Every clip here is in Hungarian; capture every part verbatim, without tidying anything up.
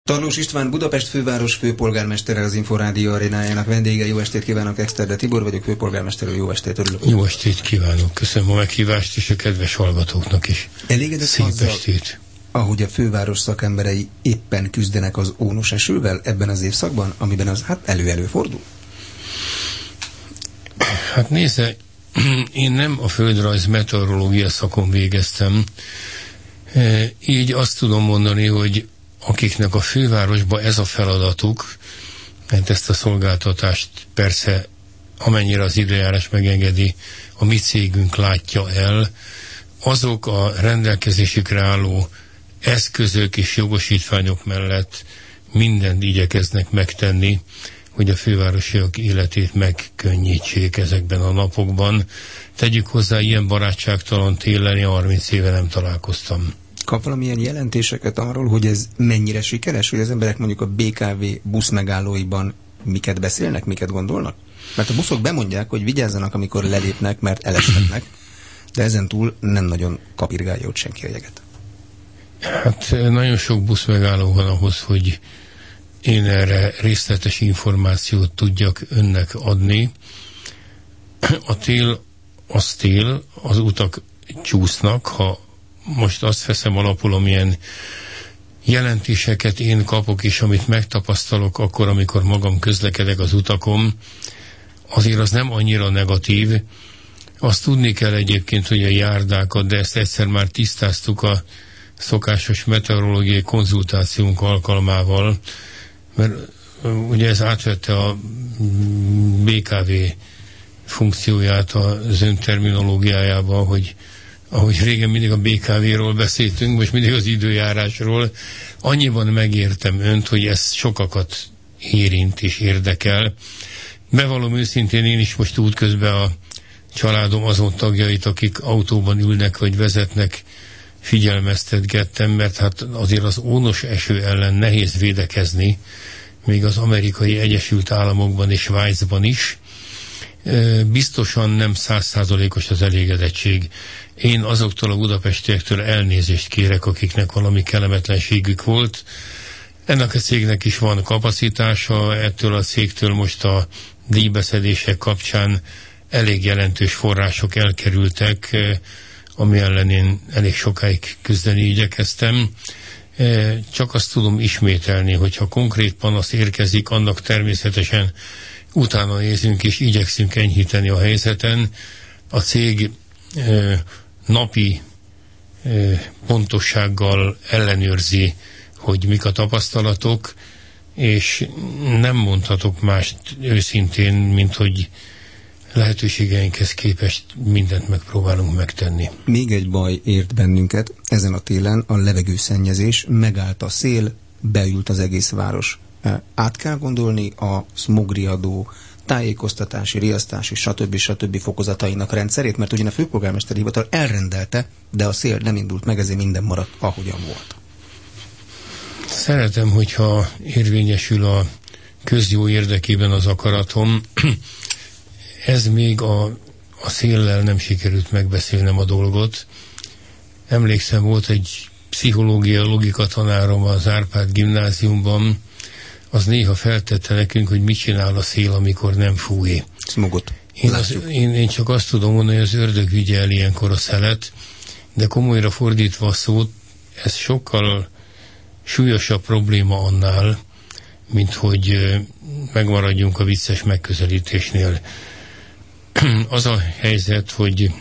Tarlós István, Budapest főváros főpolgármestere, az Inforádió arénájának vendége. Jó estét kívánok, Exterde Tibor vagyok, főpolgármester úr, jó estét, örülök. Jó estét kívánok, köszönöm a meghívást, és a kedves hallgatóknak is. Elégedett szép azzal, estét. Ahogy a főváros szakemberei éppen küzdenek az ónos esővel ebben az évszakban, amiben az hát elő-elő fordul? Hát nézze, én nem a földrajz meteorológia szakon végeztem, így azt tudom mondani, hogy akiknek a fővárosban ez a feladatuk, mert ezt a szolgáltatást persze amennyire az időjárás megengedi, a mi cégünk látja el, azok a rendelkezésükre álló eszközök és jogosítványok mellett mindent igyekeznek megtenni, hogy a fővárosiak életét megkönnyítsék ezekben a napokban. Tegyük hozzá, ilyen barátságtalan télen harminc éve nem találkoztam. Kap valamilyen jelentéseket arról, hogy ez mennyire sikeres, hogy az emberek mondjuk a bé ká vé busz megállóiban miket beszélnek, miket gondolnak? Mert a buszok bemondják, hogy vigyázzanak, amikor lelépnek, mert eleshetnek, de ezen túl nem nagyon kapirgálja ott senki a jeget. Hát nagyon sok busz megálló van ahhoz, hogy én erre részletes információt tudjak önnek adni. A tél az tél, az utak csúsznak, ha most azt veszem alapul, amilyen jelentéseket én kapok, és amit megtapasztalok akkor, amikor magam közlekedek az utakon, azért az nem annyira negatív. Azt tudni kell egyébként, hogy a járdákat, de ezt egyszer már tisztáztuk a szokásos meteorológiai konzultációnk alkalmával, mert ugye ez átvette a bé ká vé funkcióját az ön terminológiájába, hogy ahogy régen mindig a bé ká véről beszéltünk, most mindig az időjárásról. Annyiban megértem önt, hogy ez sokakat érint és érdekel. Bevallom őszintén, én is most útközben a családom azon tagjait, akik autóban ülnek vagy vezetnek, figyelmeztetgettem, mert hát azért az ónos eső ellen nehéz védekezni, még az Amerikai Egyesült Államokban és Svájcban is. Biztosan nem százszázalékos az elégedettség. Én azoktól a budapestiektől elnézést kérek, akiknek valami kellemetlenségük volt. Ennek a cégnek is van kapacitása, ettől a cégtől most a díjbeszedések kapcsán elég jelentős források elkerültek, ami ellen én elég sokáig küzdeni igyekeztem. Csak azt tudom ismételni, hogyha konkrét panasz érkezik, annak természetesen utána nézünk és igyekszünk enyhíteni a helyzeten. A cég napi pontossággal ellenőrzi, hogy mik a tapasztalatok, és nem mondhatok mást őszintén, mint hogy lehetőségeinkhez képest mindent megpróbálunk megtenni. Még egy baj ért bennünket, ezen a télen a levegőszennyezés, megállt a szél, beült az egész város. Át kell gondolni a szmogriadó, tájékoztatási, riasztási, stb. stb. Fokozatainak rendszerét, mert ugyan a főpolgármesteri hivatal elrendelte, de a szél nem indult meg, ezért minden maradt, ahogyan volt. Szeretem, hogyha érvényesül a közjó érdekében az akaratom. Ez még a, a széllel nem sikerült megbeszélnem a dolgot. Emlékszem, volt egy pszichológia, logika tanárom az Árpád gimnáziumban, az néha feltette nekünk, hogy mit csinál a szél, amikor nem fúj. Smogot. Én, az, én, én csak azt tudom mondani, hogy az ördög vigye el ilyenkor a szelet, de komolyra fordítva a szót, ez sokkal súlyosabb probléma annál, mint hogy megmaradjunk a vicces megközelítésnél. Az a helyzet, hogy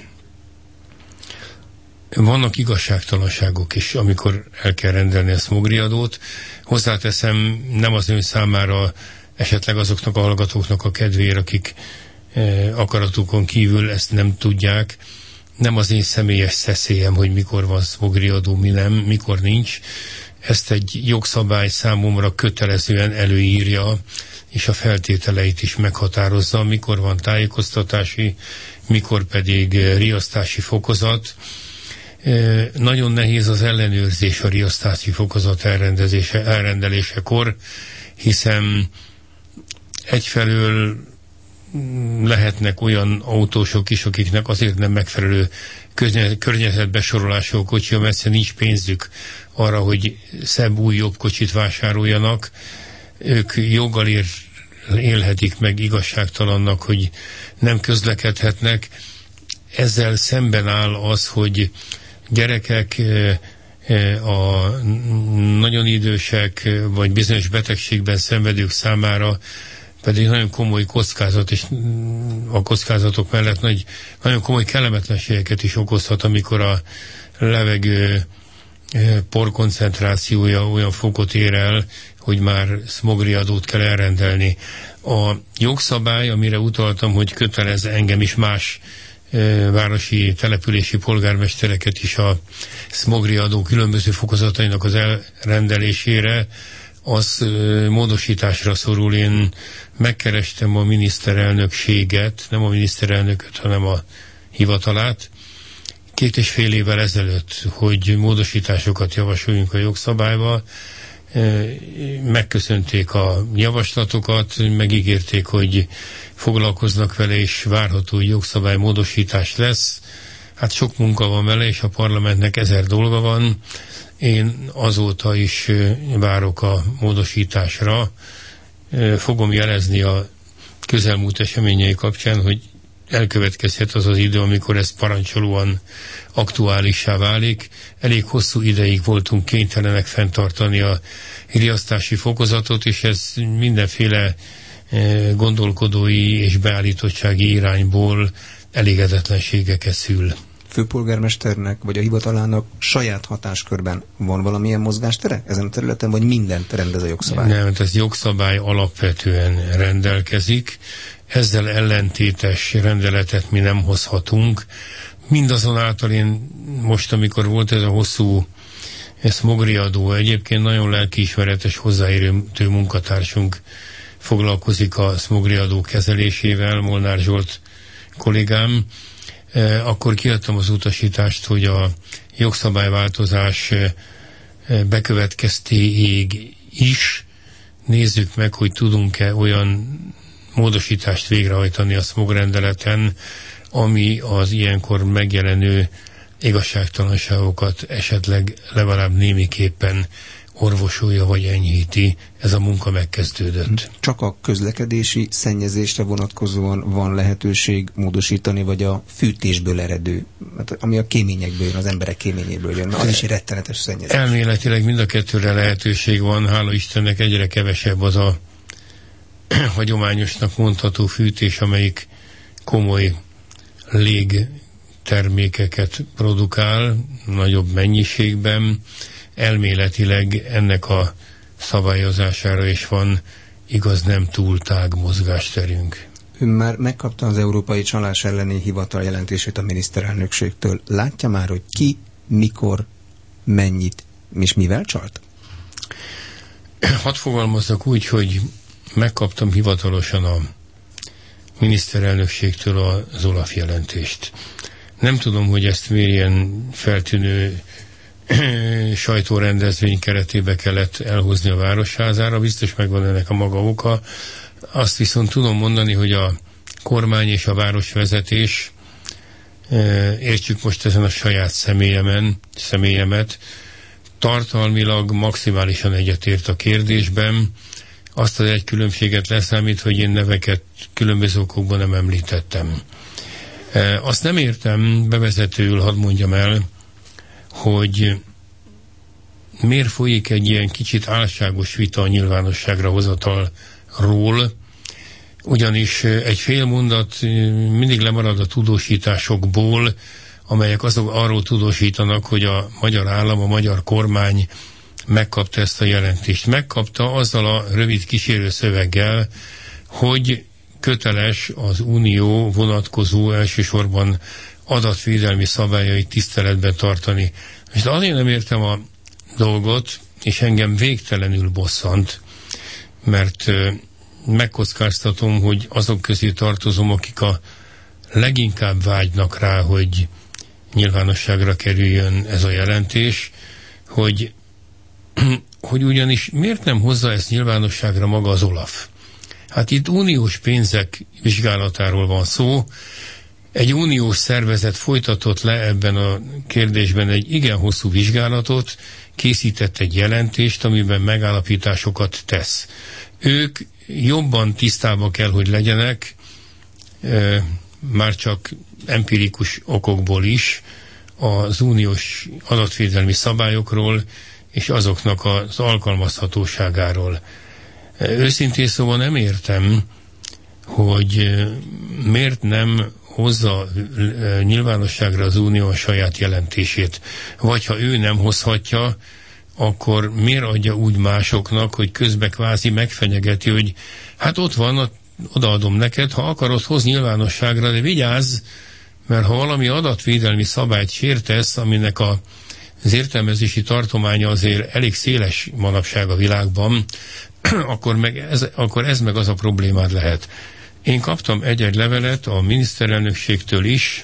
vannak igazságtalanságok is, amikor el kell rendelni a szmogriadót. Hozzáteszem, nem az ön számára, esetleg azoknak a hallgatóknak a kedvére, akik eh, akaratukon kívül ezt nem tudják. Nem az én személyes szeszélyem, hogy mikor van szmogriadó, mi nem, mikor nincs. Ezt egy jogszabály számomra kötelezően előírja, és a feltételeit is meghatározza, mikor van tájékoztatási, mikor pedig riasztási fokozat. E, nagyon nehéz az ellenőrzés a riasztási fokozat elrendezése, elrendelésekor, hiszen egyfelől lehetnek olyan autósok is, akiknek azért nem megfelelő környezetbesorolású kocsi, mert egyszerűen nincs pénzük arra, hogy szebb, új, jobb kocsit vásároljanak. Ők joggal ér, élhetik meg igazságtalannak, hogy nem közlekedhetnek. Ezzel szemben áll az, hogy gyerekek, a nagyon idősek, vagy bizonyos betegségben szenvedők számára pedig nagyon komoly kockázat, és a kockázatok mellett nagy, nagyon komoly kellemetlenségeket is okozhat, amikor a levegő porkoncentrációja olyan fokot ér el, hogy már szmogriadót kell elrendelni. A jogszabály, amire utaltam, hogy kötelez engem is más városi települési polgármestereket is a szmogriadó különböző fokozatainak az elrendelésére, az módosításra szorul. Én megkerestem a miniszterelnökséget, nem a miniszterelnököt, hanem a hivatalát, két és fél évvel ezelőtt, hogy módosításokat javasoljunk a jogszabályba. Megköszönték a javaslatokat, megígérték, hogy foglalkoznak vele, és várható, hogy jogszabálymódosítás lesz. Hát sok munka van vele, és a parlamentnek ezer dolga van. Én azóta is várok a módosításra. Fogom jelezni a közelmúlt eseményei kapcsán, hogy elkövetkezhet az az idő, amikor ez parancsolóan aktuálissá válik. Elég hosszú ideig voltunk kénytelenek fenntartani a riasztási fokozatot, és ez mindenféle gondolkodói és beállítottsági irányból elégedetlenségeket szül. Főpolgármesternek vagy a hivatalának saját hatáskörben van valamilyen mozgástere ezen a területen, vagy mindent rendez a jogszabály? Nem, ez jogszabály alapvetően rendelkezik. Ezzel ellentétes rendeletet mi nem hozhatunk. Mindazonáltal én most, amikor volt ez a hosszú szmogriadó, egyébként nagyon lelkiismeretes, hozzáértő munkatársunk foglalkozik a szmogriadó kezelésével, Molnár Zsolt kollégám, akkor kiadtam az utasítást, hogy a jogszabályváltozás bekövetkeztéig is nézzük meg, hogy tudunk-e olyan módosítást végrehajtani a szmogrendeleten, ami az ilyenkor megjelenő igazságtalanságokat esetleg legalább némiképpen orvosolja vagy enyhíti. Ez a munka megkezdődött. Csak a közlekedési szennyezésre vonatkozóan van lehetőség módosítani, vagy a fűtésből eredő, ami a kéményekből jön, az emberek kéményéből jön, az is egy rettenetes szennyezés. Elméletileg mind a kettőre lehetőség van, hála Istennek egyre kevesebb az a hagyományosnak mondható fűtés, amelyik komoly légtermékeket produkál, nagyobb mennyiségben. Elméletileg ennek a szabályozására is van, igaz, nem túl tág mozgásterünk. Ön már megkapta az Európai Csalás elleni hivatal jelentését a miniszterelnökségtől. Látja már, hogy ki, mikor, mennyit és mivel csalt? Hadd fogalmazzak úgy, hogy megkaptam hivatalosan a miniszterelnökségtől az Olaf jelentést. Nem tudom, hogy ezt miért ilyen feltűnő sajtórendezvény keretébe kellett elhozni a Városházára, biztos megvan ennek a maga oka. Azt viszont tudom mondani, hogy a kormány és a városvezetés, értsük most ezen a saját személyemen, személyemet, tartalmilag maximálisan egyetért a kérdésben. Azt az egy különbséget leszámít, hogy én neveket különböző okokban nem említettem. Azt nem értem, bevezetőül hadd mondjam el, hogy miért folyik egy ilyen kicsit álságos vita a nyilvánosságra hozatalról, ugyanis egy fél mondat mindig lemarad a tudósításokból, amelyek azok arról tudósítanak, hogy a magyar állam, a magyar kormány megkapta ezt a jelentést. Megkapta azzal a rövid kísérő szöveggel, hogy köteles az unió vonatkozó elsősorban adatvédelmi szabályait tiszteletben tartani. És azért nem értem a dolgot, és engem végtelenül bosszant, mert euh, megkockáztatom, hogy azok közé tartozom, akik a leginkább vágynak rá, hogy nyilvánosságra kerüljön ez a jelentés, hogy, hogy ugyanis miért nem hozza ezt nyilvánosságra maga az Olaf? Hát itt uniós pénzek vizsgálatáról van szó. Egy uniós szervezet folytatott le ebben a kérdésben egy igen hosszú vizsgálatot, készített egy jelentést, amiben megállapításokat tesz. Ők jobban tisztában kell, hogy legyenek, e, már csak empirikus okokból is, az uniós adatvédelmi szabályokról és azoknak az alkalmazhatóságáról. Őszintén szóval nem értem, hogy miért nem hozza nyilvánosságra az Unió a saját jelentését. Vagy ha ő nem hozhatja, akkor miért adja úgy másoknak, hogy közben kvázi megfenyegeti, hogy hát ott van, odaadom neked, ha akarod, hoz nyilvánosságra, de vigyázz, mert ha valami adatvédelmi szabályt sértesz, aminek a, az értelmezési tartománya azért elég széles manapság a világban, akkor, meg ez, akkor ez meg az a problémád lehet. Én kaptam egy-egy levelet a miniszterelnökségtől is,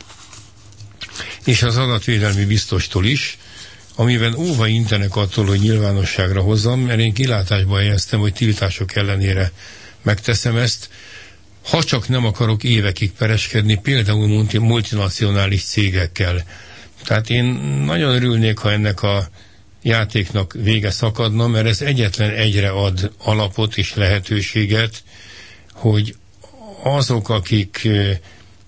és az adatvédelmi biztostól is, amiben óva intenek attól, hogy nyilvánosságra hozzam, mert én kilátásba helyeztem, hogy tiltások ellenére megteszem ezt, ha csak nem akarok évekig pereskedni, például multinacionális cégekkel. Tehát én nagyon örülnék, ha ennek a játéknak vége szakadna, mert ez egyetlen egyre ad alapot és lehetőséget, hogy azok, akik e,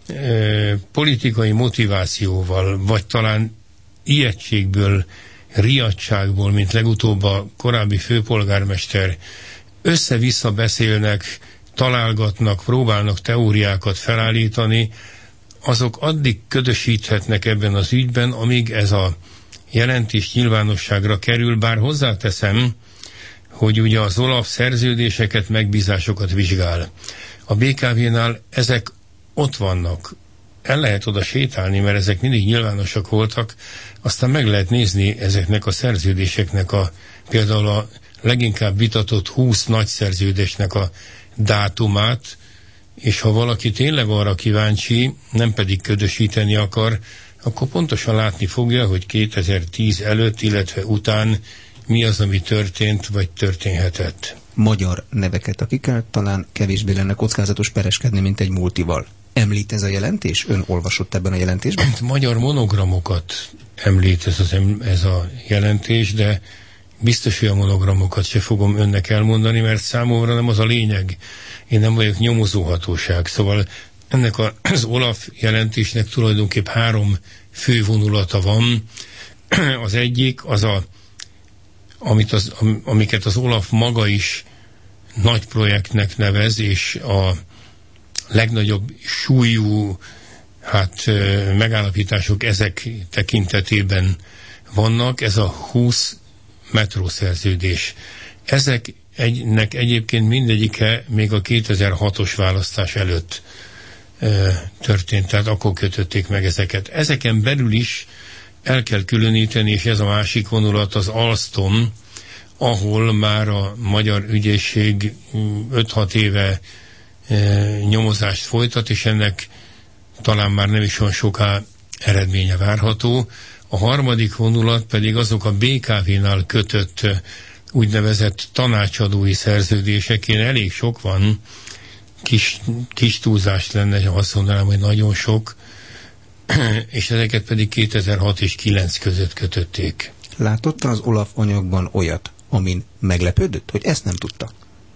e, politikai motivációval, vagy talán ijegységből, riadtságból, mint legutóbb a korábbi főpolgármester, össze-vissza beszélnek, találgatnak, próbálnak teóriákat felállítani, azok addig ködösíthetnek ebben az ügyben, amíg ez a jelentés nyilvánosságra kerül, bár hozzáteszem, hogy ugye az OLAF szerződéseket, megbízásokat vizsgál. A bé ká vé-nál ezek ott vannak. El lehet oda sétálni, mert ezek mindig nyilvánosak voltak, aztán meg lehet nézni ezeknek a szerződéseknek a, például a leginkább vitatott húsz nagy szerződésnek a dátumát, és ha valaki tényleg arra kíváncsi, nem pedig ködösíteni akar, akkor pontosan látni fogja, hogy kétezer-tíz előtt, illetve után mi az, ami történt, vagy történhetett. Magyar neveket, akikkel talán kevésbé lenne kockázatos pereskedni, mint egy multival. Említ ez a jelentés? Ön olvasott ebben a jelentésben? Magyar monogramokat említ ez, az, ez a jelentés, de biztos olyan monogramokat se fogom önnek elmondani, mert számomra nem az a lényeg. Én nem vagyok nyomozóhatóság. Szóval ennek a, az OLAF jelentésnek tulajdonképp három fő vonulata van. Az egyik az a, amit az, amiket az OLAF maga is nagy projektnek nevez, és a legnagyobb súlyú hát, megállapítások ezek tekintetében vannak. Ez a húsz metrószerződés. Ezek egynek egyébként mindegyike még a kétezer-hatos választás előtt e, történt, tehát akkor kötötték meg ezeket. Ezeken belül is el kell különíteni, és ez a másik vonulat az Alstom, ahol már a magyar ügyészség öt-hat éve e, nyomozást folytat, és ennek talán már nem is olyan soká eredménye várható. A harmadik vonulat pedig azok a bé ká vé-nál kötött úgynevezett tanácsadói szerződések. Én elég sok van, kis, kis túlzást lenne, ha azt mondanám, hogy nagyon sok, és ezeket pedig kétezer-hat és kilenc között kötötték. Látott az OLAF anyagban olyat, amin meglepődött, hogy ezt nem tudta?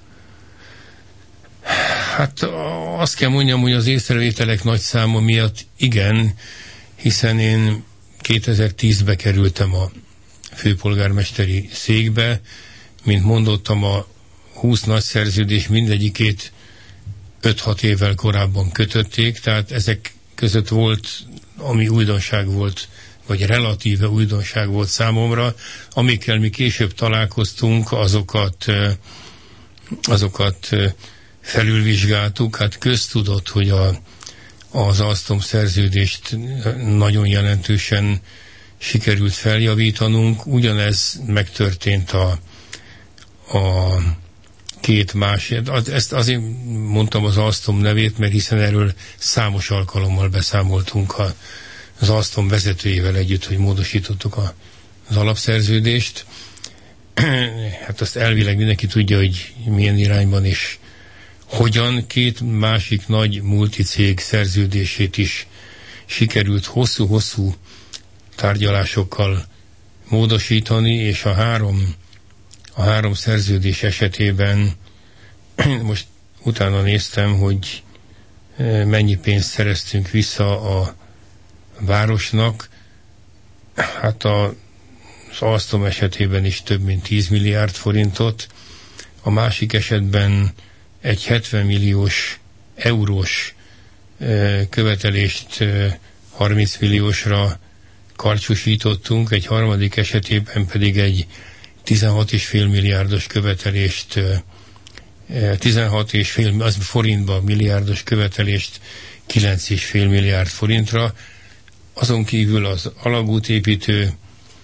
Hát azt kell mondjam, hogy az észrevételek nagy száma miatt igen, hiszen én kétezer-tízbe kerültem a főpolgármesteri székbe, mint mondottam, a húsz nagy szerződés mindegyikét öt-hat évvel korábban kötötték, tehát ezek között volt, ami újdonság volt, vagy relatíve újdonság volt számomra, amikkel mi később találkoztunk, azokat, azokat felülvizsgáltuk. Hát köztudott, hogy a, az Alstom szerződést nagyon jelentősen sikerült feljavítanunk. Ugyanez megtörtént a, a két másik. Ezt azért mondtam az Alstom nevét, mert hiszen erről számos alkalommal beszámoltunk a, az Alstom vezetőjével együtt, hogy módosítottuk a, az alapszerződést. Hát azt elvileg mindenki tudja, hogy milyen irányban és hogyan két másik nagy multicég szerződését is sikerült hosszú-hosszú tárgyalásokkal módosítani, és a három, a három szerződés esetében most utána néztem, hogy mennyi pénzt szereztünk vissza a városnak. Hát a, az Alstom esetében is több mint tíz milliárd forintot, a másik esetben egy hetven milliós eurós követelést harminc milliósra karcsúsítottunk, egy harmadik esetében pedig egy tizenhat egész öt milliárdos követelést, tizenhat egész öt az forintba milliárdos követelést kilenc egész öt milliárd forintra. Azon kívül az alagútépítő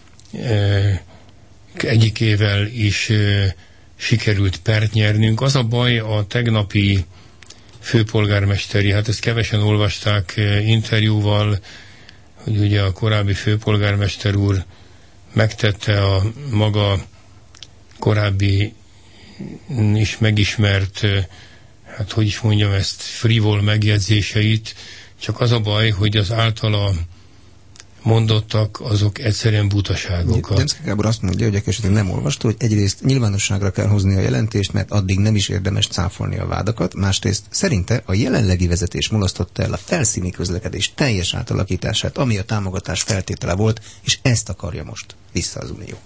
egyikével is sikerült pert nyernünk. Az a baj a tegnapi főpolgármesteri, hát ezt kevesen olvasták interjúval, hogy ugye a korábbi főpolgármester úr megtette a maga korábbi is megismert, hát hogy is mondjam ezt, frivol megjegyzéseit, csak az a baj, hogy az általa mondottak, azok egyszerűen butaságok. Demszky Gábor azt mondja, hogy esetleg nem olvasta, hogy egyrészt nyilvánosságra kell hozni a jelentést, mert addig nem is érdemes cáfolni a vádakat, másrészt szerinte a jelenlegi vezetés mulasztotta el a felszíni közlekedés teljes átalakítását, ami a támogatás feltétele volt, és ezt akarja most vissza az Unió.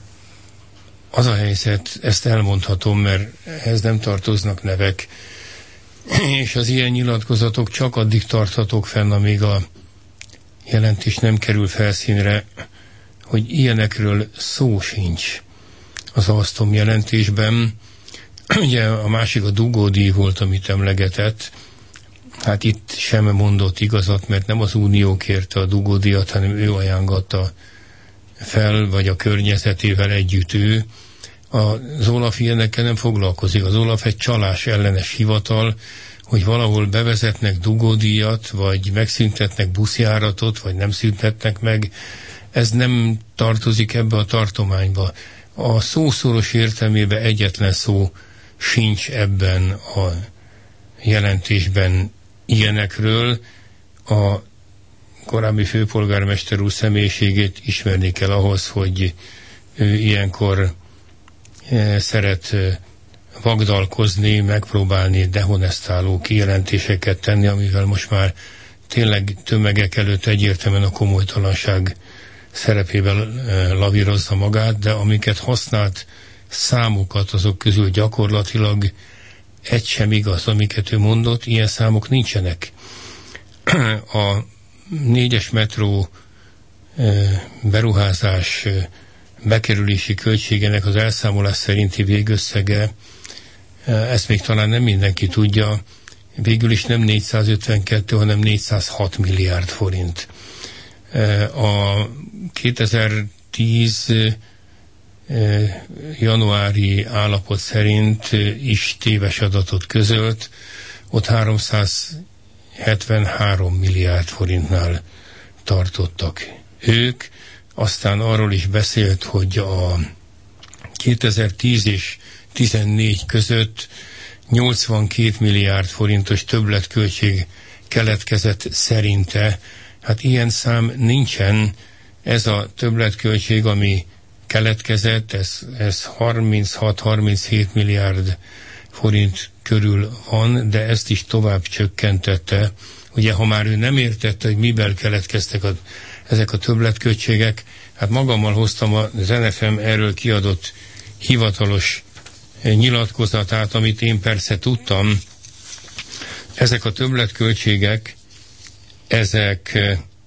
Az a helyzet, ezt elmondhatom, mert ehhez nem tartoznak nevek, és az ilyen nyilatkozatok csak addig tarthatók fenn, amíg a jelentés nem kerül felszínre, hogy ilyenekről szó sincs az Alstom jelentésben. Ugye a másik a dugódíj volt, amit emlegetett. Hát itt sem mondott igazat, mert nem az Unió kérte a dugódíjat, hanem ő ajánlotta fel, vagy a környezetével együtt ő. Az Olaf ilyenekkel nem foglalkozik. Az Olaf egy csalás ellenes hivatal, hogy valahol bevezetnek dugódíjat, vagy megszüntetnek buszjáratot, vagy nem szüntetnek meg, ez nem tartozik ebbe a tartományba. A szószoros értelmében egyetlen szó sincs ebben a jelentésben ilyenekről. A korábbi főpolgármester úr személyiségét ismerni kell ahhoz, hogy ő ilyenkor szeret vagdalkozni, megpróbálni dehonestáló kijelentéseket tenni, amivel most már tényleg tömegek előtt egyértelműen a komolytalanság szerepében lavírozza magát, de amiket használt számokat, azok közül gyakorlatilag egy sem igaz, amiket ő mondott, ilyen számok nincsenek. A négyes metró beruházás bekerülési költségének az elszámolás szerinti végösszege, ezt még talán nem mindenki tudja, végül is nem négyszázötvenkettő, hanem négyszázhat milliárd forint. A kétezer-tíz januári állapot szerint is téves adatot közölt, ott háromszázhetvenhárom milliárd forintnál tartottak ők. Aztán arról is beszélt, hogy a kétezer-tíz és tizennégy között nyolcvankét milliárd forintos többletköltség keletkezett szerinte. Hát ilyen szám nincsen. Ez a többletköltség, ami keletkezett, ez, ez harminchat-harminchét milliárd forint körül van, de ezt is tovább csökkentette. Ugye, ha már ő nem értette, hogy miben keletkeztek a, ezek a többletköltségek, hát magammal hoztam az en ef em erről kiadott hivatalos nyilatkozatát, amit én persze tudtam. Ezek a többletköltségek, ezek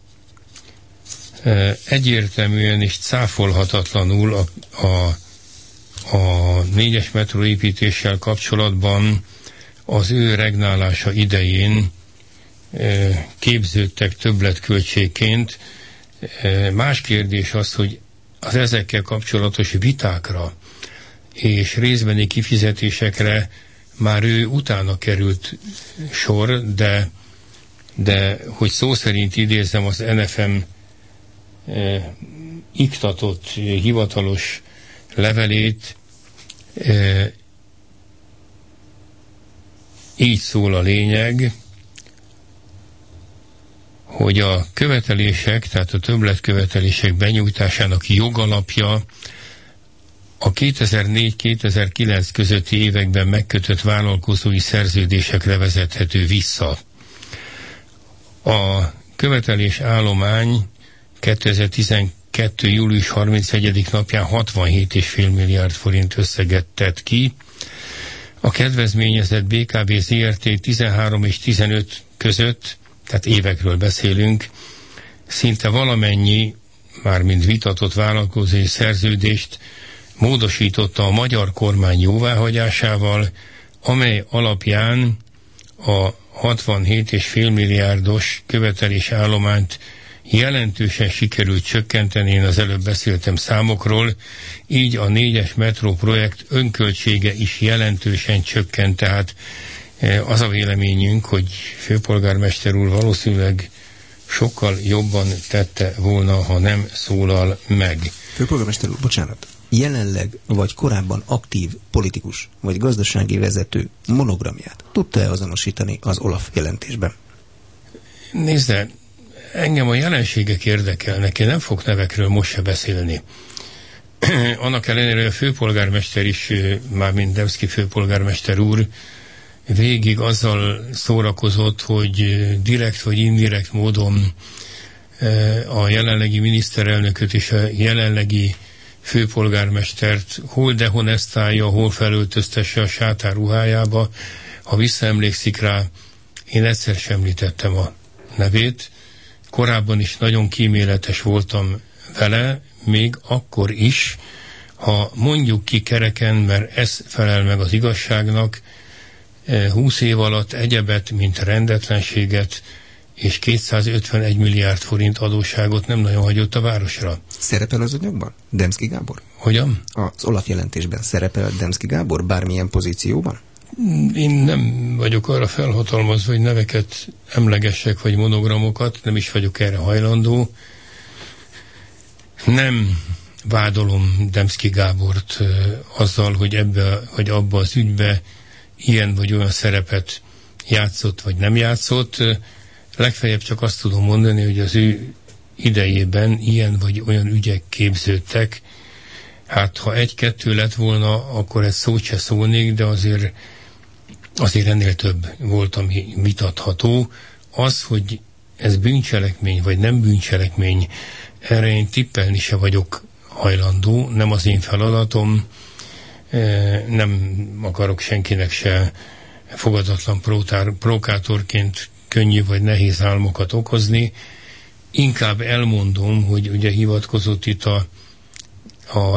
egyértelműen és cáfolhatatlanul a, a, a négyes metró építéssel kapcsolatban az ő regnálása idején képződtek többletköltségként. Más kérdés az, hogy az ezekkel kapcsolatos vitákra és részbeni kifizetésekre már ő utána került sor, de, de hogy szó szerint idézzem az en ef em eh, iktatott hivatalos levelét, eh, így szól a lényeg, hogy a követelések, tehát a többletkövetelések benyújtásának jogalapja a kétezer-négy kétezer-kilenc közötti években megkötött vállalkozói szerződésekre vezethető vissza. A követelés állomány kétezer-tizenkettő július harmincegyedik napján hatvanhét egész öt milliárd forint összeget tett ki. A kedvezményezett bé ká vé zé er té tizenhárom és tizenöt között, tehát évekről beszélünk, szinte valamennyi, mármint vitatott vállalkozói szerződést módosította a magyar kormány jóváhagyásával, amely alapján a hatvanhét egész öt milliárdos követelés állományt jelentősen sikerült csökkenteni, én az előbb beszéltem számokról, így a négyes metró projekt önköltsége is jelentősen csökkent, tehát az a véleményünk, hogy főpolgármester úr valószínűleg sokkal jobban tette volna, ha nem szólal meg. Főpolgármester úr, bocsánat, jelenleg vagy korábban aktív politikus vagy gazdasági vezető monogramját tudta-e azonosítani az Olaf jelentésben? Nézd, engem a jelenségek érdekelnek, én nem fogok nevekről most se beszélni. Annak ellenére, hogy a főpolgármester is, mármint Demszky főpolgármester úr, végig azzal szórakozott, hogy direkt vagy indirekt módon a jelenlegi miniszterelnököt és a jelenlegi főpolgármestert hol dehonestálja, hol felöltöztesse a sátár ruhájába. Ha visszaemlékszik rá, én egyszer sem említettem a nevét. Korábban is nagyon kíméletes voltam vele, még akkor is, ha mondjuk ki kereken, mert ez felel meg az igazságnak, húsz év alatt egyebet, mint rendetlenséget és kétszázötvenegy milliárd forint adósságot nem nagyon hagyott a városra. Szerepel az anyagban Demszky Gábor? Hogyan? Az Olaf jelentésben szerepel Demszky Gábor bármilyen pozícióban? Én nem vagyok arra felhatalmazva, hogy neveket emlegessek, vagy monogramokat, nem is vagyok erre hajlandó. Nem vádolom Demszky Gábort uh, azzal, hogy ebbe, vagy abba az ügybe ilyen vagy olyan szerepet játszott, vagy nem játszott. Uh, legfeljebb csak azt tudom mondani, hogy az ő idejében ilyen vagy olyan ügyek képződtek. Hát, ha egy-kettő lett volna, akkor ez szót se szólnék, de azért, azért ennél több volt, ami vitatható. Az, hogy ez bűncselekmény, vagy nem bűncselekmény, erre én tippelni se vagyok hajlandó, nem az én feladatom, nem akarok senkinek se fogadatlan provokátorként könnyű vagy nehéz álmokat okozni. Inkább elmondom, hogy ugye hivatkozott itt a, a,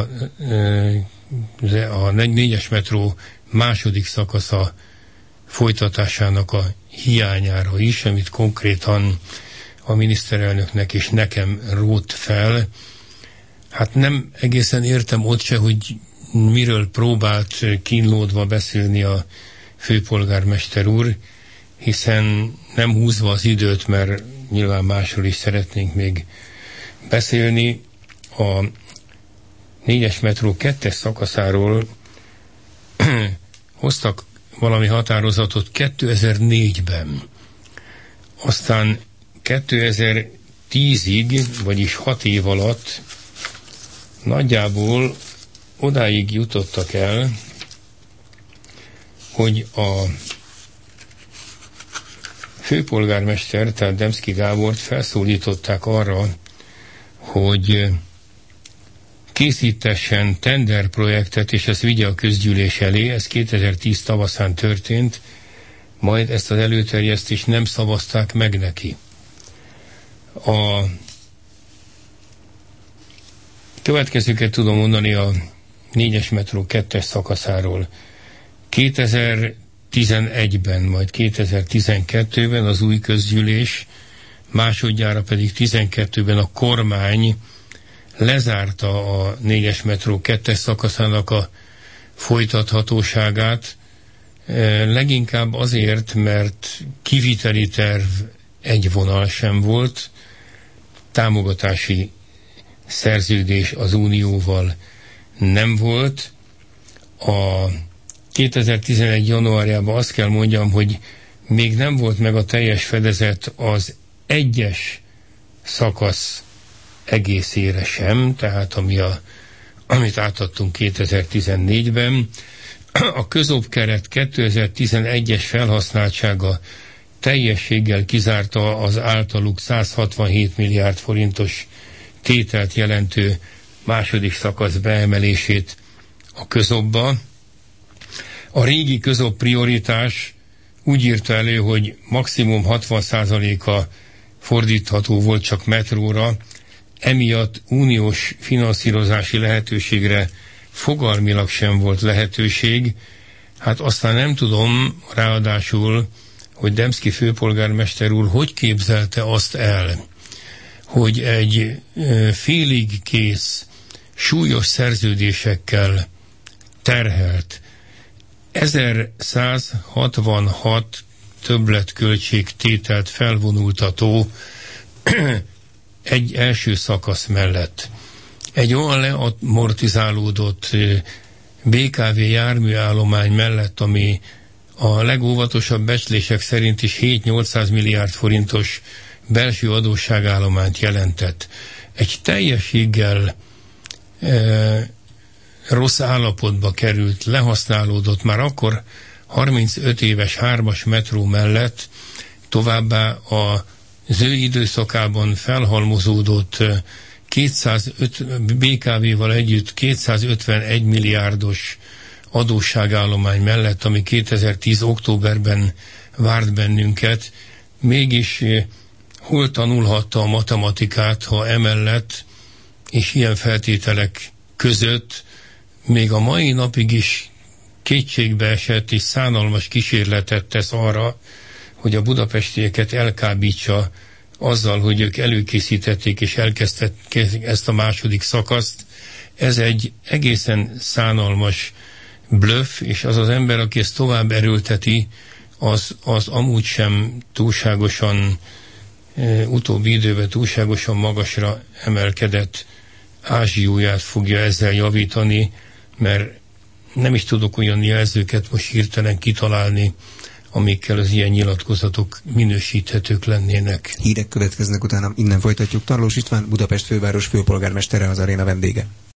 a négyes metró második szakasza folytatásának a hiányára is, amit konkrétan a miniszterelnöknek és nekem rótt fel. Hát nem egészen értem ott se, hogy miről próbált kínlódva beszélni a főpolgármester úr, hiszen nem húzva az időt, mert nyilván másról is szeretnénk még beszélni, a négyes metró kettes szakaszáról hoztak valami határozatot kétezer-négyben. Aztán kétezer-tízig, vagyis hat év alatt nagyjából odáig jutottak el, hogy a főpolgármester, tehát Demszky Gábort felszólították arra, hogy készítessen tenderprojektet, és ezt vigye a közgyűlés elé. Ez kétezer-tíz tavaszán történt, majd ezt az előterjesztést nem szavazták meg neki. A következőket tudom mondani a négyes metró kettes szakaszáról. kétezer-tizenegyben, majd kétezer-tizenkettőben az új közgyűlés, másodjára pedig tizenkettőben a kormány lezárta a négyes metró kettes szakaszának a folytathatóságát, leginkább azért, mert kiviteli terv egy vonal sem volt, támogatási szerződés az Unióval nem volt, a kétezer-tizenegy. januárjában azt kell mondjam, hogy még nem volt meg a teljes fedezet az egyes szakasz egészére sem, tehát ami a, amit átadtunk kétezer-tizennégyben. A közopkeret kétezer-tizenegyes felhasználtsága teljességgel kizárta az általuk száz hatvanhét milliárd forintos tételt jelentő második szakasz beemelését a közopba. A régi közop prioritás úgy írta elő, hogy maximum hatvan százaléka fordítható volt csak metróra, emiatt uniós finanszírozási lehetőségre fogalmilag sem volt lehetőség. Hát aztán nem tudom, ráadásul, hogy Demszky főpolgármester úr hogy képzelte azt el, hogy egy e, félig kész, súlyos szerződésekkel terhelt ezerszázhatvanhat többletköltség tételt felvonultató egy első szakasz mellett egy olyan leamortizálódott bé ká vé járműállomány mellett, ami a legóvatosabb becslések szerint is hét-nyolcszáz milliárd forintos belső adósságállományt jelentett. Egy teljességgel e, rossz állapotba került, lehasználódott már akkor harmincöt éves hármas metró mellett, továbbá az ő időszakában felhalmozódott kétszázöt bé ká vé-val együtt kétszázötvenegy milliárdos adósságállomány mellett, ami kétezer-tíz októberben várt bennünket, mégis hol tanulhatta a matematikát, ha emellett és ilyen feltételek között még a mai napig is kétségbe esett és szánalmas kísérletet tesz arra, hogy a budapestieket elkábítsa azzal, hogy ők előkészítették és elkezdték ezt a második szakaszt. Ez egy egészen szánalmas blöff, és az az ember, aki ezt tovább erőlteti, az, az amúgy sem túlságosan, e, utóbbi időben túlságosan magasra emelkedett ázsióját fogja ezzel javítani, mert nem is tudok olyan jelzőket most hirtelen kitalálni, amikkel az ilyen nyilatkozatok minősíthetők lennének. Hírek következnek utána, innen folytatjuk. Tarlós István, Budapest főváros főpolgármestere, az aréna vendége.